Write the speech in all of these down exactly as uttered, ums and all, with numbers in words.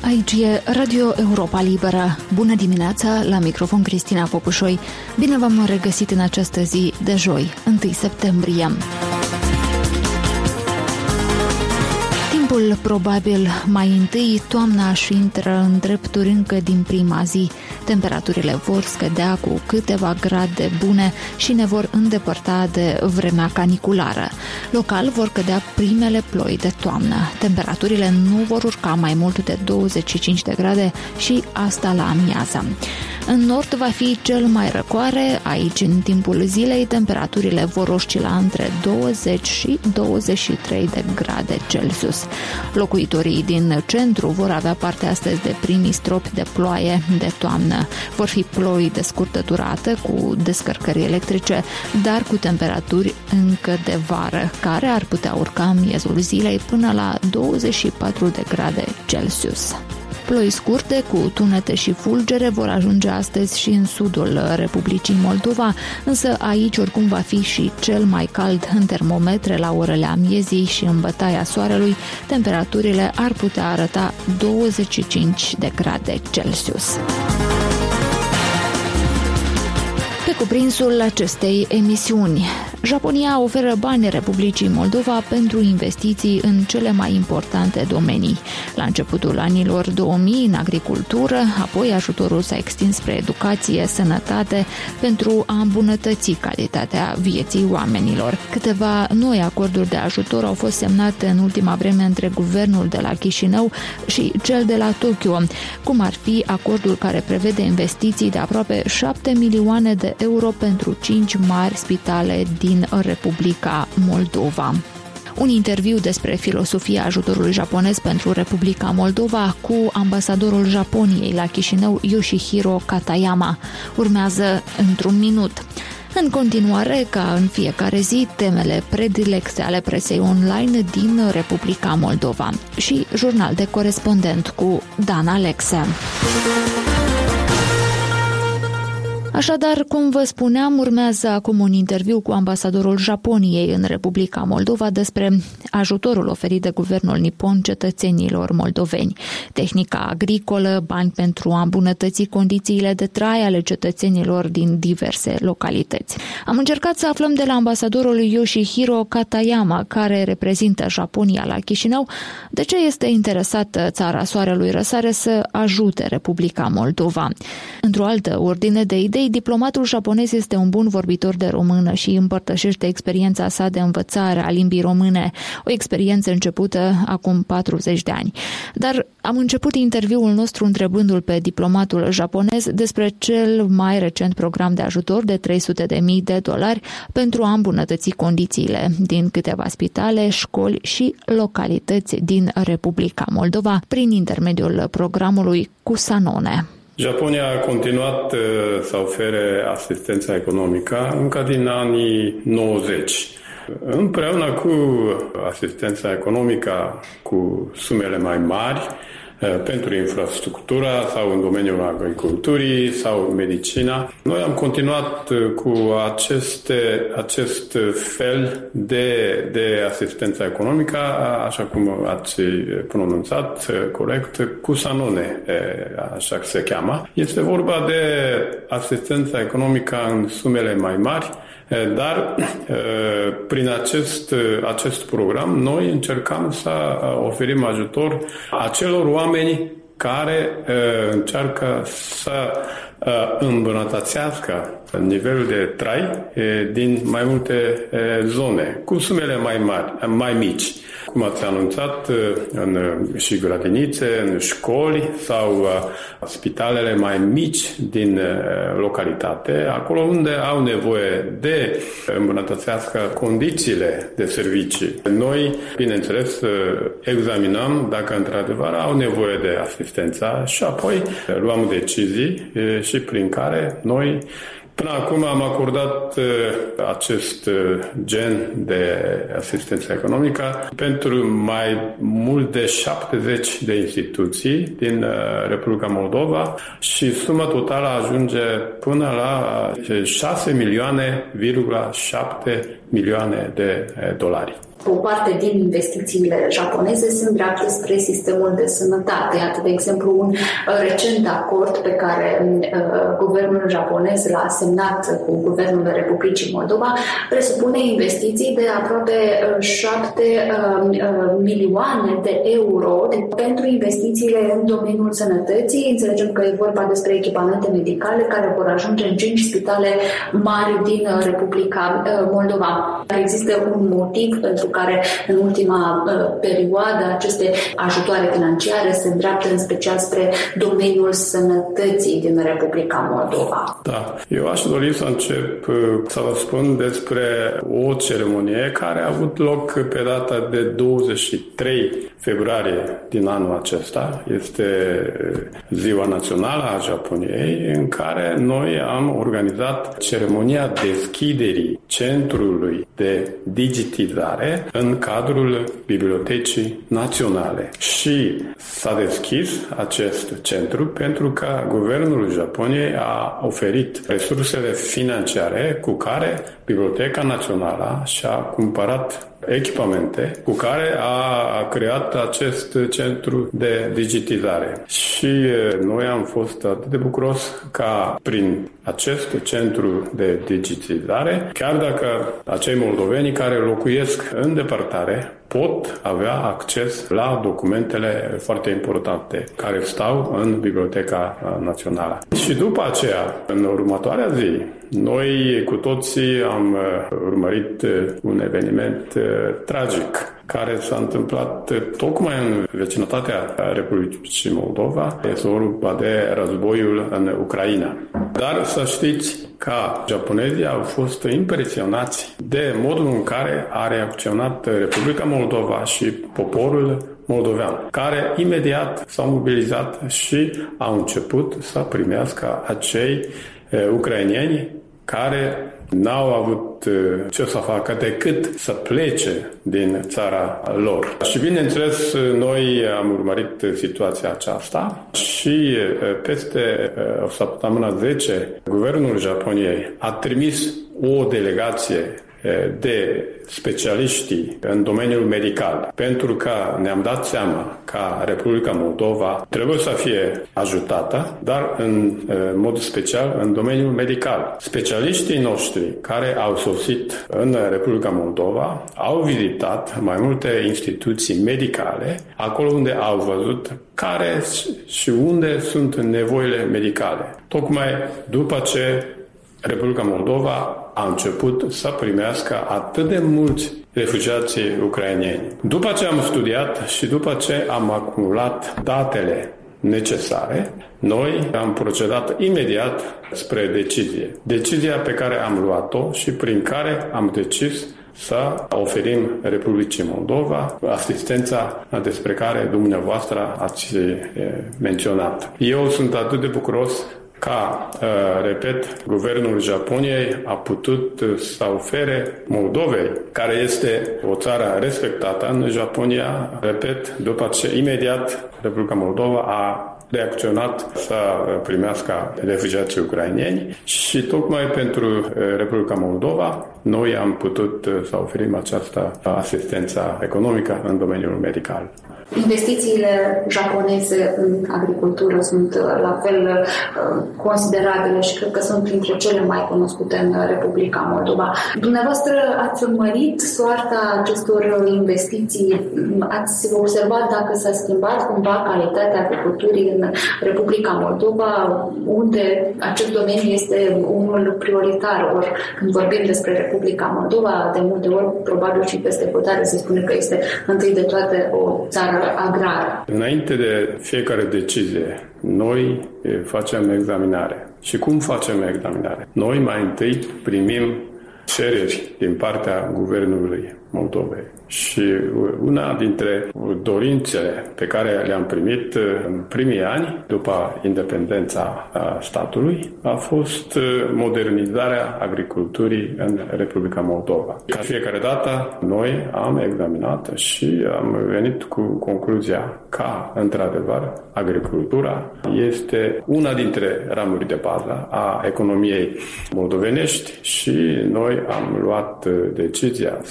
Aici e Radio Europa Liberă. Bună dimineața, la microfon Cristina Popușoi. Bine v-am regăsit în această zi de joi, întâi septembrie. Timpul probabil mai întâi toamna și intră în drepturi încă din prima zi. Temperaturile vor scădea cu câteva grade bune și ne vor îndepărta de vremea caniculară. Local vor cădea primele ploi de toamnă. Temperaturile nu vor urca mai mult de douăzeci și cinci de grade și asta la amiază. În nord va fi cel mai răcoare. Aici, în timpul zilei, temperaturile vor oscila între douăzeci și douăzeci și trei de grade Celsius. Locuitorii din centru vor avea parte astăzi de primii stropi de ploaie de toamnă. Vor fi ploi de scurtă durată cu descărcări electrice, dar cu temperaturi încă de vară, care ar putea urca în miezul zilei până la douăzeci și patru de grade Celsius. Ploi scurte cu tunete și fulgere vor ajunge astăzi și în sudul Republicii Moldova, însă aici oricum va fi și cel mai cald în termometre la orele amiezii și în bătaia soarelui. Temperaturile ar putea arăta douăzeci și cinci de grade Celsius. Pe cuprinsul acestei emisiuni, Japonia oferă bani Republicii Moldova pentru investiții în cele mai importante domenii. La începutul anilor două mii în agricultură, apoi ajutorul s-a extins spre educație, sănătate, pentru a îmbunătăți calitatea vieții oamenilor. Câteva noi acorduri de ajutor au fost semnate în ultima vreme între guvernul de la Chișinău și cel de la Tokyo, cum ar fi acordul care prevede investiții de aproape șapte milioane de euro pentru cinci mari spitale din Republica Moldova. Un interviu despre filosofia ajutorului japonez pentru Republica Moldova cu ambasadorul Japoniei la Chișinău, Yoshihiro Katayama, urmează într-un minut. În continuare, ca în fiecare zi, temele predilecte ale presei online din Republica Moldova și jurnal de corespondent cu Dan Alexe. Așadar, cum vă spuneam, urmează acum un interviu cu ambasadorul Japoniei în Republica Moldova despre ajutorul oferit de guvernul nipon cetățenilor moldoveni, tehnica agricolă, bani pentru a îmbunătăți condițiile de trai ale cetățenilor din diverse localități. Am încercat să aflăm de la ambasadorul Yoshihiro Katayama, care reprezintă Japonia la Chișinău, de ce este interesată țara soarelui răsare să ajute Republica Moldova. Într-o altă ordine de idei, diplomatul japonez este un bun vorbitor de română și împărtășește experiența sa de învățare a limbii române, o experiență începută acum patruzeci de ani. Dar am început interviul nostru întrebându-l pe diplomatul japonez despre cel mai recent program de ajutor de trei sute de mii de dolari pentru a îmbunătăți condițiile din câteva spitale, școli și localități din Republica Moldova prin intermediul programului Kusanone. Japonia a continuat să ofere asistența economică încă din anii nouăzeci. Împreună cu asistența economică cu sumele mai mari pentru infrastructura sau în domeniul agriculturii sau medicina. Noi am continuat cu aceste, acest fel de, de asistență economică, așa cum ați pronunțat corect, Kusanone, așa se cheamă. Este vorba de asistența economică în sumele mai mari, dar prin acest, acest program noi încercăm să oferim ajutor acelor oameni care încearcă să îmbunătățească nivelul de trai din mai multe zone, cu sumele mai mari, mai mici, cum ați anunțat, în și grădinițe, în școli sau spitalele mai mici din localitate, acolo unde au nevoie de îmbunătățească condițiile de servicii. Noi, bineînțeles, examinăm dacă într-adevăr au nevoie de asistența și apoi luăm decizii și prin care noi până acum am acordat acest gen de asistență economică pentru mai mult de șaptezeci de instituții din Republica Moldova și suma totală ajunge până la șase milioane, șapte milioane de dolari. O parte din investițiile japoneze se îndreaptă spre sistemul de sănătate. Iată, de exemplu, un recent acord pe care uh, guvernul japonez l-a semnat cu guvernul Republicii Moldova presupune investiții de aproape șapte milioane de euro pentru investițiile în domeniul sănătății. Înțelegem că e vorba despre echipamente medicale care vor ajunge în cinci spitale mari din Republica Moldova. Există un motiv pentru care în ultima perioadă aceste ajutoare financiare se îndreaptă în special spre domeniul sănătății din Republica Moldova. Da, eu aș dori să încep să vă spun despre o ceremonie care a avut loc pe data de douăzeci și trei februarie din anul acesta. Este Ziua Națională a Japoniei, în care noi am organizat ceremonia deschiderii Centrului de Digitizare în cadrul Bibliotecii Naționale. Și s-a deschis acest centru pentru că Guvernul Japoniei a oferit resursele financiare cu care Biblioteca Națională și-a cumpărat echipamente cu care a creat acest centru de digitizare. Și noi am fost atât de bucuros ca prin acest centru de digitizare, chiar dacă acei moldoveni care locuiesc în depărtare pot avea acces la documentele foarte importante care stau în Biblioteca Națională. Și după aceea, în următoarea zi, noi cu toții am urmărit un eveniment tragic care s-a întâmplat tocmai în vecinătatea Republicii Moldova. Este vorba de războiul în Ucraina. Dar să știți că japonezii au fost impresionați de modul în care a reacționat Republica Moldova și poporul moldovean, care imediat s-au mobilizat și au început să primească acei uh, ucraineni care n-au avut ce să facă decât să plece din țara lor. Și bineînțeles, noi am urmărit situația aceasta și peste o săptămână zece, Guvernul Japoniei a trimis o delegație de specialiști în domeniul medical, pentru că ne-am dat seama că Republica Moldova trebuie să fie ajutată, dar în mod special în domeniul medical. Specialiștii noștri care au sosit în Republica Moldova au vizitat mai multe instituții medicale, acolo unde au văzut care și unde sunt nevoile medicale. Tocmai după ce Republica Moldova a început să primească atât de mulți refugiații ucraineni. După ce am studiat și după ce am acumulat datele necesare, noi am procedat imediat spre decizie. Decizia pe care am luat-o și prin care am decis să oferim Republicii Moldova asistența despre care dumneavoastră ați menționat. Eu sunt atât de bucuros ca, repet, Guvernul Japoniei a putut să ofere Moldovei, care este o țară respectată în Japonia, repet, după ce imediat Republica Moldova a reacționat să primească refugiații ucraineni și tocmai pentru Republica Moldova noi am putut să oferim această asistență economică în domeniul medical. Investițiile japoneze în agricultură sunt la fel considerabile și cred că sunt printre cele mai cunoscute în Republica Moldova. Dumneavoastră ați urmărit soarta acestor investiții? Ați observat dacă s-a schimbat cumva calitatea agriculturii în Republica Moldova, unde acest domeniu este unul prioritar? Ori când vorbim despre Republica Moldova, de multe ori, probabil și peste hotare, se spune că este întâi de toate o țară agrară. Înainte de fiecare decizie, noi facem examinare. Și cum facem examinare? Noi mai întâi primim cereri din partea Guvernului Moldovei. Și una dintre dorințele pe care le-am primit în primii ani, după independența statului, a fost modernizarea agriculturii în Republica Moldova. Ca fiecare dată, noi am examinat și am venit cu concluzia că, într-adevăr, agricultura este una dintre ramuri de bază a economiei moldovenești și noi am luat decizia să oferim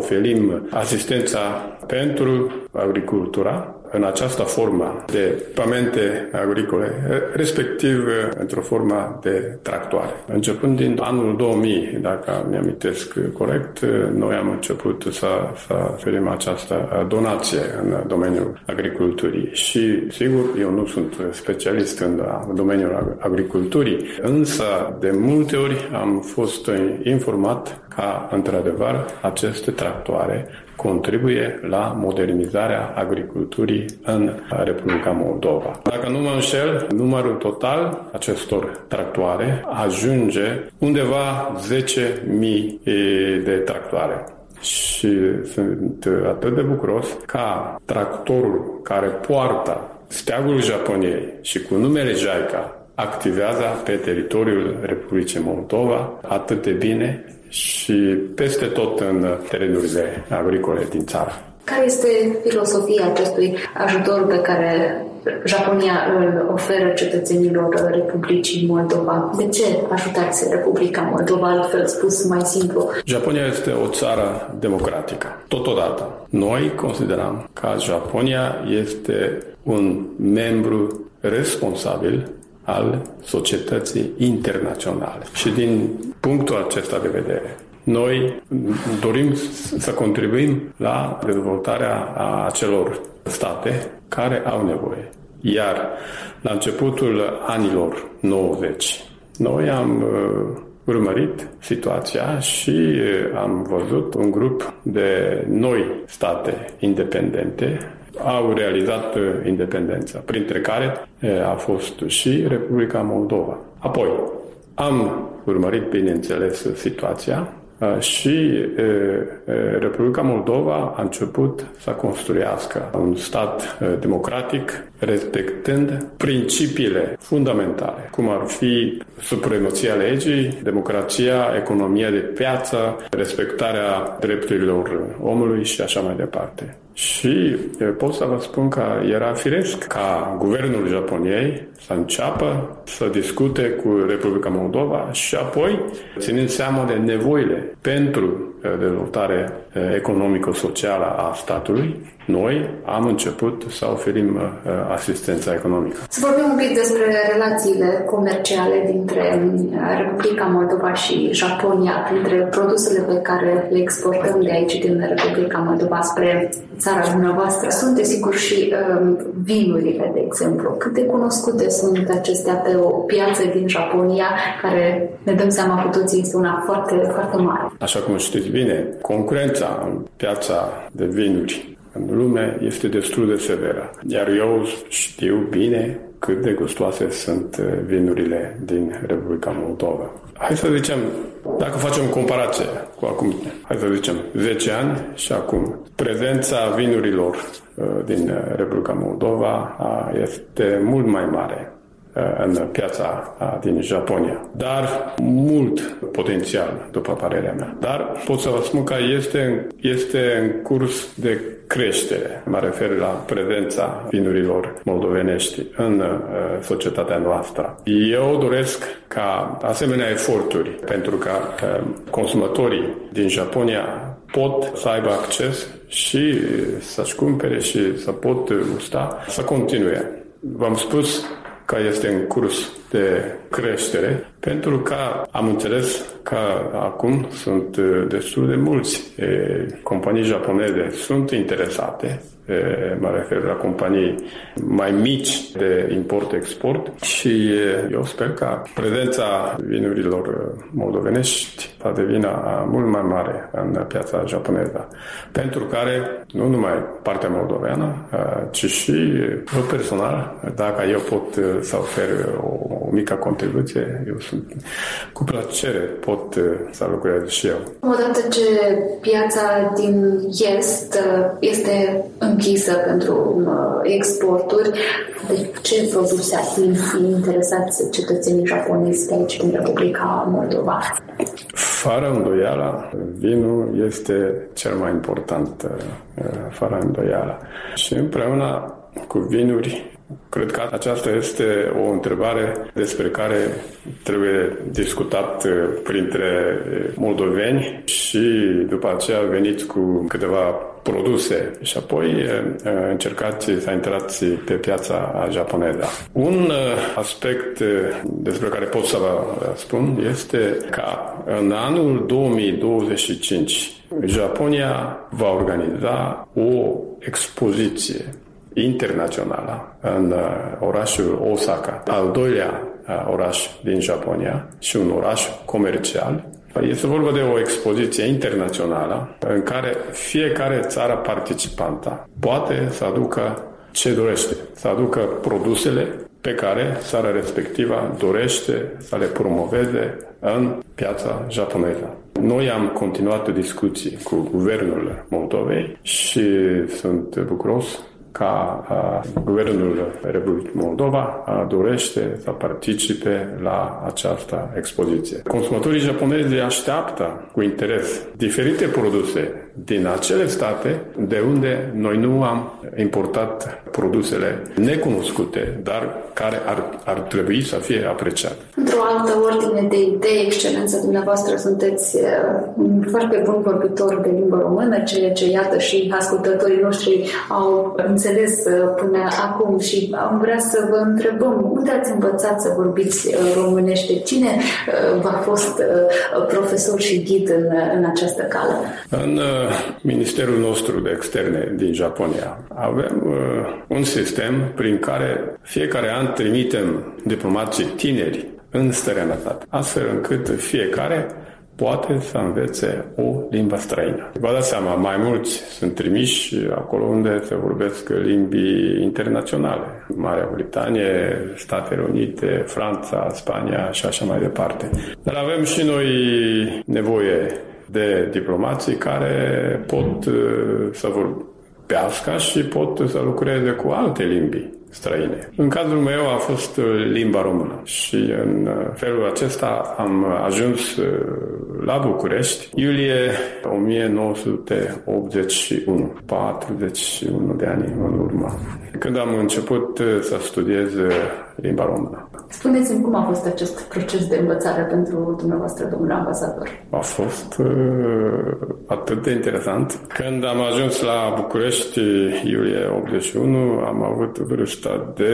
oferim asistența pentru agricultura în această formă de echipamente agricole, respectiv într-o formă de tractoare. Începând din anul două mii, dacă mi-amintesc corect, noi am început să, să oferim această donație în domeniul agriculturii. Și, sigur, eu nu sunt specialist în domeniul agriculturii, însă de multe ori am fost informat ca, într-adevăr, aceste tractoare contribuie la modernizarea agriculturii în Republica Moldova. Dacă nu mă înșel, numărul total acestor tractoare ajunge undeva zece mii de tractoare. Și sunt atât de bucuros ca tractorul care poartă steagul Japoniei și cu numele JICA activează pe teritoriul Republicii Moldova atât de bine și peste tot în terenurile agricole din țară. Care este filosofia acestui ajutor pe care Japonia îl oferă cetățenilor Republicii Moldova? De ce ajutați Republica Moldova, altfel spus mai simplu? Japonia este o țară democratică. Totodată, noi considerăm că Japonia este un membru responsabil al societății internaționale. Și din punctul acesta de vedere, noi dorim să contribuim la dezvoltarea acelor state care au nevoie. Iar la începutul anilor nouăzeci, noi am uh, urmărit situația și am văzut un grup de noi state independente au realizat independența, printre care a fost și Republica Moldova. Apoi, am urmărit, bineînțeles, situația și Republica Moldova a început să construiască un stat democratic, respectând principiile fundamentale, cum ar fi supremația legii, democrația, economia de piață, respectarea drepturilor omului și așa mai departe. Și pot să vă spun că era firesc ca guvernul Japoniei să înceapă să discute cu Republica Moldova și apoi, ținând seama de nevoile pentru dezvoltare economico-socială a statului, noi am început să oferim asistența economică. Să vorbim un pic despre relațiile comerciale dintre Republica Moldova și Japonia, printre produsele pe care le exportăm de aici din Republica Moldova spre țara dumneavoastră. Sunt, desigur, și um, vinurile, de exemplu. Cât de cunoscute sunt acestea pe o piață din Japonia, care, ne dăm seama cu toții, este una foarte, foarte mare. Așa cum știți bine, concurența în piața de vinuri în lume este destul de severă. Iar eu știu bine cât de gustoase sunt vinurile din Republica Moldova. Hai să zicem, dacă facem comparație cu acum, hai să zicem, zece ani și acum, prezența vinurilor din Republica Moldova este mult mai mare în piața din Japonia. Dar mult potențial, după părerea mea. Dar pot să vă spun că este, este în curs de creștere. Mă refer la prezența vinurilor moldovenești în uh, societatea noastră. Eu doresc ca asemenea eforturi pentru ca uh, consumatorii din Japonia pot să aibă acces și să-și cumpere și să pot gusta, să continue. V-am spus că este în curs de creștere, pentru că am înțeles că acum sunt destul de mulți e, companii japoneze sunt interesate, e, mă refer la companii mai mici de import-export și e, eu sper că prezența vinurilor moldovenești va deveni mult mai mare în piața japoneză, pentru care nu numai partea moldoveană, ci și eu personal, dacă eu pot să ofer o, o mică contribuție, eu sunt cu plăcere pot să lucrez și eu. Odată ce piața din Est este închisă pentru exporturi, de ce produse ar fi interesați cetățenii japonezi de aici din Republica Moldova? Fără îndoială, vinul este cel mai important, fără îndoială. Și împreună cu vinuri Cred că aceasta este o întrebare despre care trebuie discutat printre moldoveni și după aceea veniți cu câteva produse și apoi încercați să intrați pe piața japoneză. Un aspect despre care pot să vă spun este că în anul două mii douăzeci și cinci Japonia va organiza o expoziție internațională în orașul Osaka, al doilea oraș din Japonia și un oraș comercial. Este vorba de o expoziție internațională în care fiecare țară participantă poate să aducă ce dorește, să aducă produsele pe care țara respectivă dorește să le promoveze în piața japoneză. Noi am continuat discuții cu guvernul Moldovei și sunt bucuros ca uh, Guvernul Republicii Moldova uh, dorește să participe la această expoziție. Consumatorii japonezi așteaptă cu interes diferite produse din acele state de unde noi nu am importat produsele necunoscute, dar care ar, ar trebui să fie apreciate. Într-o altă ordine de idei, excelență, dumneavoastră sunteți un foarte bun vorbitor de limbă română, ceea ce, iată, și ascultătorii noștri au înțeles până acum și am vrea să vă întrebăm, unde ați învățat să vorbiți românește? Cine v-a fost profesor și ghid în, în această cale? În Ministerul nostru de Externe din Japonia avem un sistem prin care fiecare an trimitem diplomații tineri în străinătate, astfel încât fiecare poate să învețe o limbă străină. Vă dați seama, mai mulți sunt trimiși acolo unde se vorbesc limbi internaționale. Marea Britanie, Statele Unite, Franța, Spania și așa mai departe. Dar avem și noi nevoie de diplomații care pot să vorbească și pot să lucreze cu alte limbi străine. În cazul meu a fost limba română și în felul acesta am ajuns la București iulie o mie nouă sute optzeci și unu, patruzeci și unu de ani în urmă, când am început să studiez limba română. Spuneți-mi cum a fost acest proces de învățare pentru dumneavoastră, domnule ambasador? A fost uh, atât de interesant. Când am ajuns la București, iulie optzeci și unu, am avut vârsta de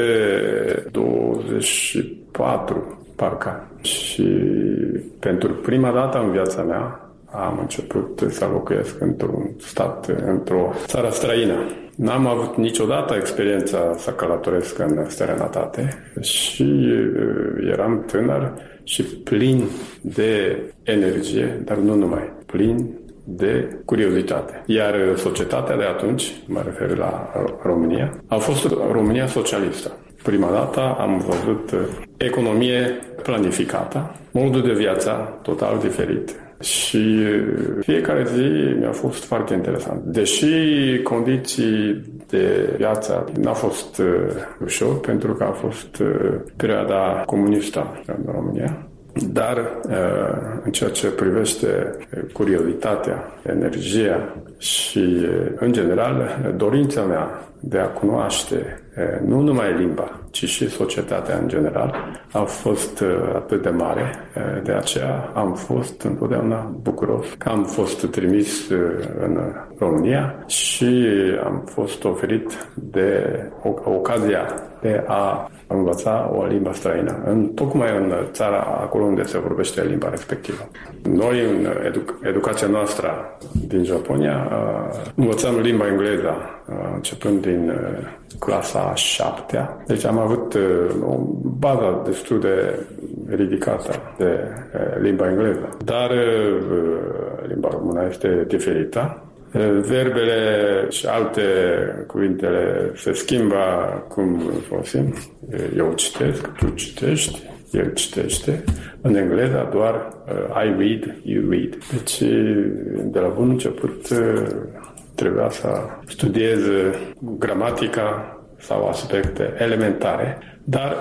douăzeci și patru, parcă. Și pentru prima dată în viața mea am început să locuiesc într-un stat, într-o țară străină. N-am avut niciodată experiența să călătoresc în străinătate și eram tânăr și plin de energie, dar nu numai, plin de curiozitate. Iar societatea de atunci, mă refer la România, a fost România socialistă. Prima dată am văzut economie planificată, modul de viață total diferit. Și fiecare zi mi-a fost foarte interesant. Deși condiții de viață n-a fost ușor, pentru că a fost perioada comunistă în România, dar în ceea ce privește curiozitatea, energia și, în general, dorința mea de a cunoaște nu numai limba, ci și societatea în general, a fost atât de mare. De aceea am fost întotdeauna bucuros că am fost trimis în România și am fost oferit de ocazia de a învăța o limbă străină, în, tocmai în țara acolo unde se vorbește limba respectivă. Noi, în edu- educația noastră din Japonia, învățăm limba engleză începând din clasa a șaptea. Deci am avut o bază destul de ridicată de limba engleză. Dar limba română este diferită. Verbele și alte cuvintele se schimbă cum folosim. Eu citesc, tu citești, el citește. În engleză doar I read, you read. Deci de la bun început trebuia să studiez gramatica sau aspecte elementare, dar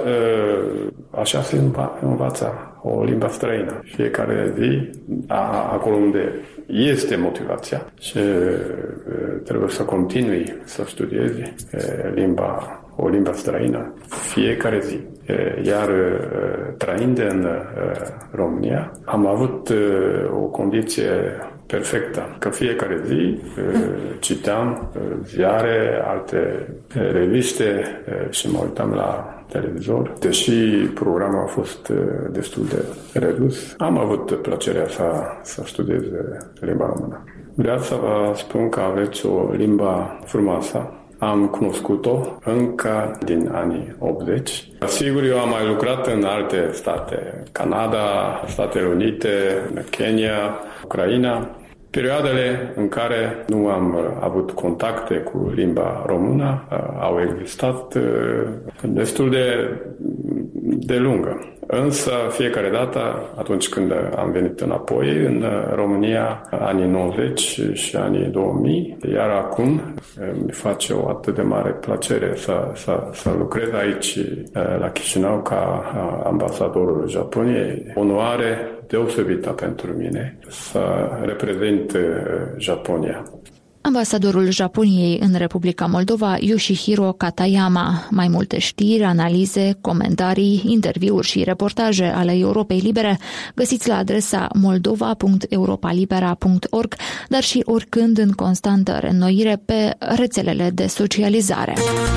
așa se învață o limbă străină. Fiecare zi, acolo unde este motivația și trebuie să continui să studiezi limba o limbă străină fiecare zi. Iar trăind în România, am avut o condiție perfectă, că fiecare zi citeam ziare, alte reviste și mă uitam la televizor. Deși programul a fost destul de redus, am avut plăcerea să, să studiez limba română. Vreau să vă spun că aveți o limbă frumoasă. Am cunoscut-o încă din anii optzeci. Sigur, eu am mai lucrat în alte state, Canada, Statele Unite, Kenya, Ucraina. Perioadele în care nu am avut contacte cu limba română au existat destul de, de lungă. Însă, fiecare dată, atunci când am venit înapoi în România, anii nouăzeci și anii două mii, iar acum mi face o atât de mare plăcere să, să, să lucrez aici la Chișinău ca ambasadorul Japoniei. Onoare deosebită pentru mine să reprezint Japonia. Ambasadorul Japoniei în Republica Moldova, Yoshihiro Katayama. Mai multe știri, analize, comentarii, interviuri și reportaje ale Europei Libere găsiți la adresa moldova punct europalibera punct org, dar și oricând în constantă reînnoire pe rețelele de socializare.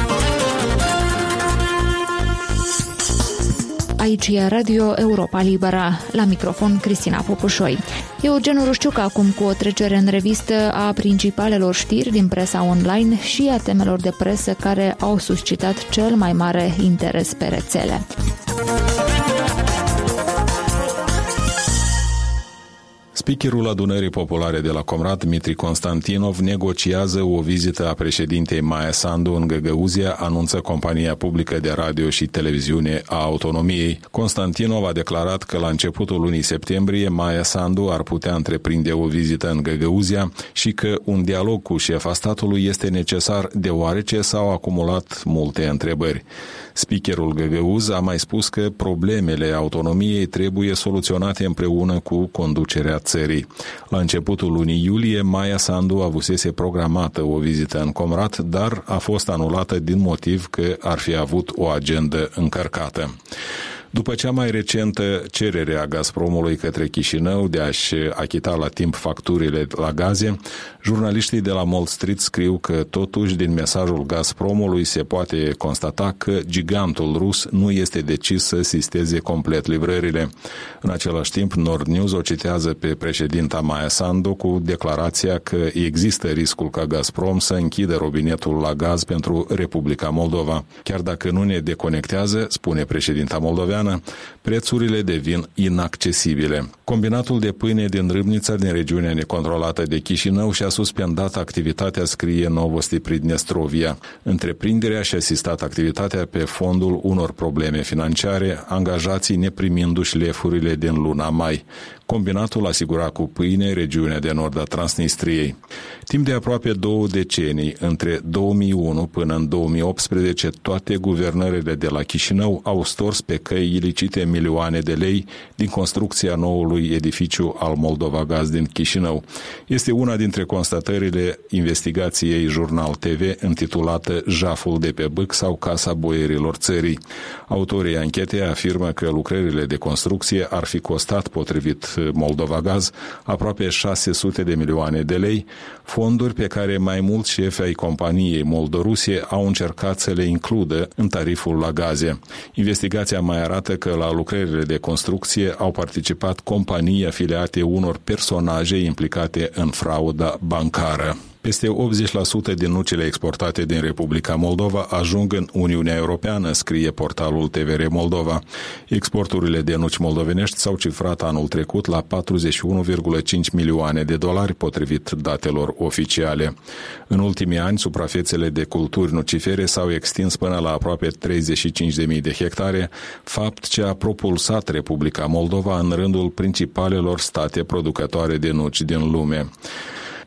Aici e Radio Europa Liberă. La microfon, Cristina Popușoi. Eugen Rușciuc acum cu o trecere în revistă a principalelor știri din presa online și a temelor de presă care au suscitat cel mai mare interes pe rețele. Speakerul Adunării Populare de la Comrat, Dmitri Constantinov, negociază o vizită a președintei Maia Sandu în Găgăuzia, anunță compania publică de radio și televiziune a autonomiei. Constantinov a declarat că la începutul lunii septembrie Maia Sandu ar putea întreprinde o vizită în Găgăuzia și că un dialog cu șefa statului este necesar deoarece s-au acumulat multe întrebări. Speakerul Găgăuz a mai spus că problemele autonomiei trebuie soluționate împreună cu conducerea țării. La începutul lunii iulie, Maia Sandu avusese programată o vizită în Comrat, dar a fost anulată din motiv că ar fi avut o agendă încărcată. După cea mai recentă cerere a Gazpromului către Chișinău de a-și achita la timp facturile la gaze, jurnaliștii de la Mall Street scriu că totuși din mesajul Gazpromului se poate constata că gigantul rus nu este decis să sisteze complet livrările. În același timp, Nord News o citează pe președinta Maia Sandu cu declarația că există riscul ca Gazprom să închidă robinetul la gaz pentru Republica Moldova. Chiar dacă nu ne deconectează, spune președinta moldoveană, prețurile devin inaccesibile. Combinatul de pâine din Râbnița, din regiunea necontrolată de Chișinău, și-a suspendat activitatea, scrie Novosti Pridnestrovia. Întreprinderea și-a asistat activitatea pe fondul unor probleme financiare, angajații neprimindu-și lefurile din luna mai. Combinatul asigura cu pâine regiunea de nord a Transnistriei. Timp de aproape două decenii, între două mii unu până în două mii optsprezece, toate guvernările de la Chișinău au stors pe căi ilicite milioane de lei din construcția noului edificiu al Moldova Gaz din Chișinău. Este una dintre constatările investigației Jurnal T V intitulată Jaful de pe Bâc sau Casa Boierilor Țării. Autorii anchetei afirmă că lucrările de construcție ar fi costat, potrivit Moldova Gaz, aproape șase sute de milioane de lei, fonduri pe care mai mulți șefi ai companiei Moldorusie au încercat să le includă în tariful la gaze. Investigația mai arată că la lucrările de construcție au participat companii afiliate unor personaje implicate în frauda bancară. Peste optzeci la sută din nucile exportate din Republica Moldova ajung în Uniunea Europeană, scrie portalul T V R Moldova. Exporturile de nuci moldovenești s-au cifrat anul trecut la patruzeci și unu virgulă cinci milioane de dolari, potrivit datelor oficiale. În ultimii ani, suprafețele de culturi nucifere s-au extins până la aproape treizeci și cinci de mii de hectare, fapt ce a propulsat Republica Moldova în rândul principalelor state producătoare de nuci din lume.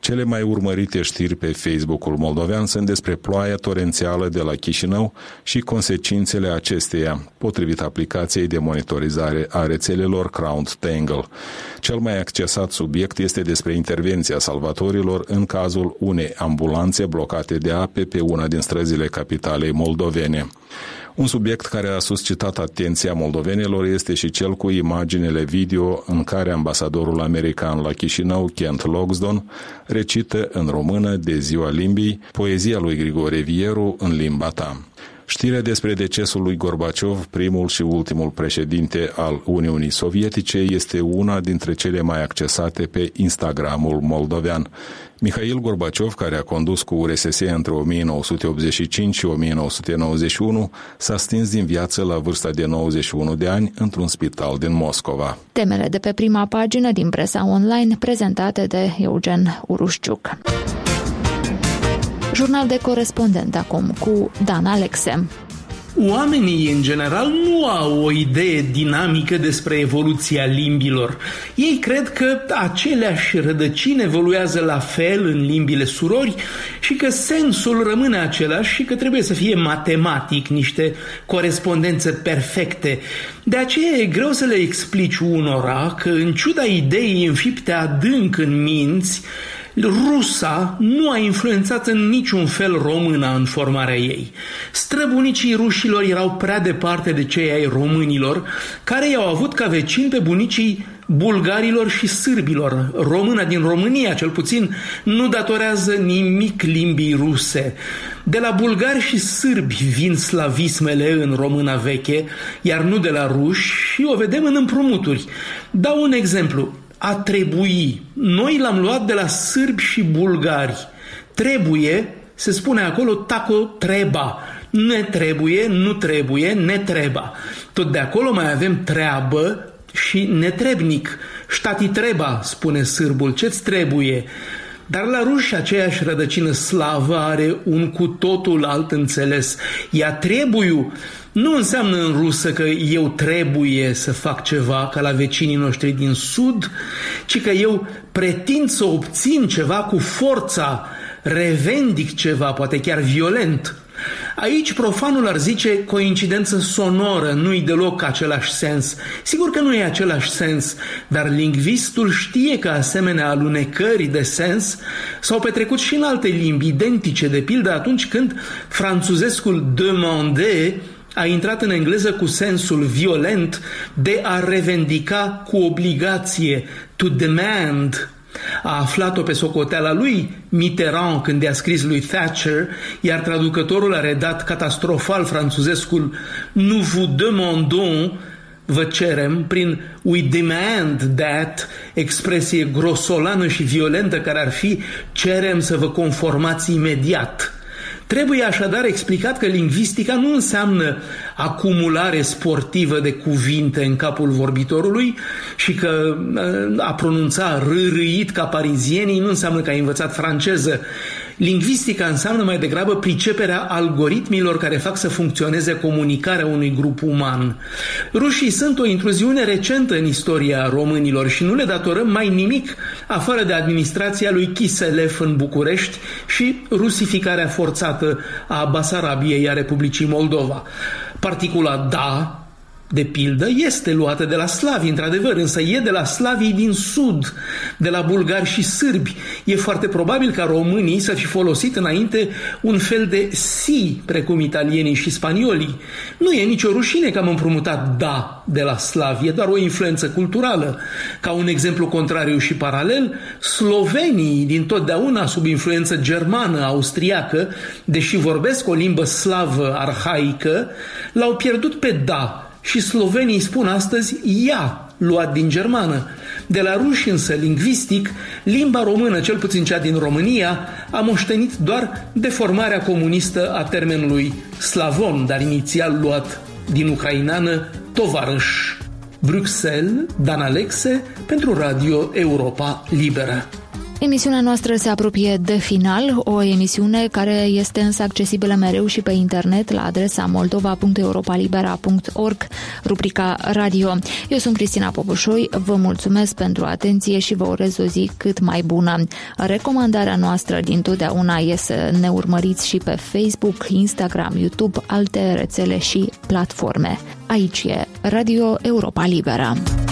Cele mai urmărite știri pe Facebook-ul moldovean sunt despre ploaia torențială de la Chișinău și consecințele acesteia, potrivit aplicației de monitorizare a rețelelor Crown Tangle. Cel mai accesat subiect este despre intervenția salvatorilor în cazul unei ambulanțe blocate de ape pe una din străzile capitalei moldovene. Un subiect care a suscitat atenția moldovenilor este și cel cu imaginele video în care ambasadorul american la Chișinău, Kent Logsdon, recită în română de Ziua Limbii poezia lui Grigore Vieru în limba ta. Știrea despre decesul lui Gorbaciov, primul și ultimul președinte al Uniunii Sovietice, este una dintre cele mai accesate pe Instagramul moldovean. Mihail Gorbaciov, care a condus cu U R S S între o mie nouă sute optzeci și cinci și o mie nouă sute nouăzeci și unu, s-a stins din viață la vârsta de nouăzeci și unu de ani într-un spital din Moscova. Temele de pe prima pagină din presa online prezentate de Eugen Urușciuc. Jurnal de corespondent acum cu Dan Alexe. Oamenii, în general, nu au o idee dinamică despre evoluția limbilor. Ei cred că aceleași rădăcini evoluează la fel în limbile surori și că sensul rămâne același și că trebuie să fie matematic, niște corespondențe perfecte. De aceea e greu să le explici unora că, în ciuda ideii înfipte adânc în minți, rusa nu a influențat în niciun fel româna în formarea ei. Străbunicii rușilor erau prea departe de cei ai românilor, care i-au avut ca vecini pe bunicii bulgarilor și sârbilor. Româna din România, cel puțin, nu datorează nimic limbii ruse. De la bulgari și sârbi vin slavismele în româna veche, iar nu de la ruși, și o vedem în împrumuturi. Dau un exemplu. A trebui. Noi l-am luat de la sârbi și bulgari. Trebuie, se spune acolo, taco treba. Ne trebuie, nu trebuie, ne treba. Tot de acolo mai avem treabă și netrebnic. Ștati treba, spune sârbul, ce-ți trebuie? Dar la ruși aceeași rădăcină slavă are un cu totul alt înțeles. Ea trebuiu nu înseamnă în rusă că eu trebuie să fac ceva ca la vecinii noștri din sud, ci că eu pretind să obțin ceva cu forța, revendic ceva, poate chiar violent. Aici profanul ar zice coincidență sonoră, nu-i deloc același sens. Sigur că nu e același sens, dar lingvistul știe că asemenea alunecări de sens s-au petrecut și în alte limbi identice, de pildă atunci când franțuzescul demander a intrat în engleză cu sensul violent de a revendica cu obligație, to demand. A aflat-o pe socoteala lui Mitterrand când i-a scris lui Thatcher, iar traducătorul a redat catastrofal franțuzescul nous vous demandons, vă cerem, prin we demand that, expresie grosolană și violentă care ar fi cerem să vă conformați imediat. Trebuie așadar explicat că lingvistica nu înseamnă acumulare sportivă de cuvinte în capul vorbitorului și că a pronunța rârâit ca parizienii nu înseamnă că ai învățat franceză. Lingvistica înseamnă mai degrabă priceperea algoritmilor care fac să funcționeze comunicarea unui grup uman. Rușii sunt o intruziune recentă în istoria românilor și nu le datorăm mai nimic afară de administrația lui Kiselev în București și rusificarea forțată a Basarabiei, a Republicii Moldova. Particula da, de pildă, este luată de la slavi, într-adevăr, însă e de la slavii din sud, de la bulgari și sârbi. E foarte probabil ca românii să fi folosit înainte un fel de si, precum italienii și spaniolii. Nu e nicio rușine că am împrumutat da de la slavi, e doar o influență culturală. Ca un exemplu contrariu și paralel, slovenii, din totdeauna sub influență germană, austriacă, deși vorbesc o limbă slavă arhaică, l-au pierdut pe da. Și slovenii spun astăzi ia, luat din germană. De la ruși însă, lingvistic, limba română, cel puțin cea din România, a moștenit doar deformarea comunistă a termenului slavon, dar inițial luat din ucrainană tovarăș. Bruxelles, Dan Alexe, pentru Radio Europa Liberă. Emisiunea noastră se apropie de final, o emisiune care este însă accesibilă mereu și pe internet la adresa moldova punct europalibera punct org, rubrica radio. Eu sunt Cristina Popușoi, vă mulțumesc pentru atenție și vă urez o zi cât mai bună. Recomandarea noastră dintotdeauna e să ne urmăriți și pe Facebook, Instagram, YouTube, alte rețele și platforme. Aici e Radio Europa Liberă.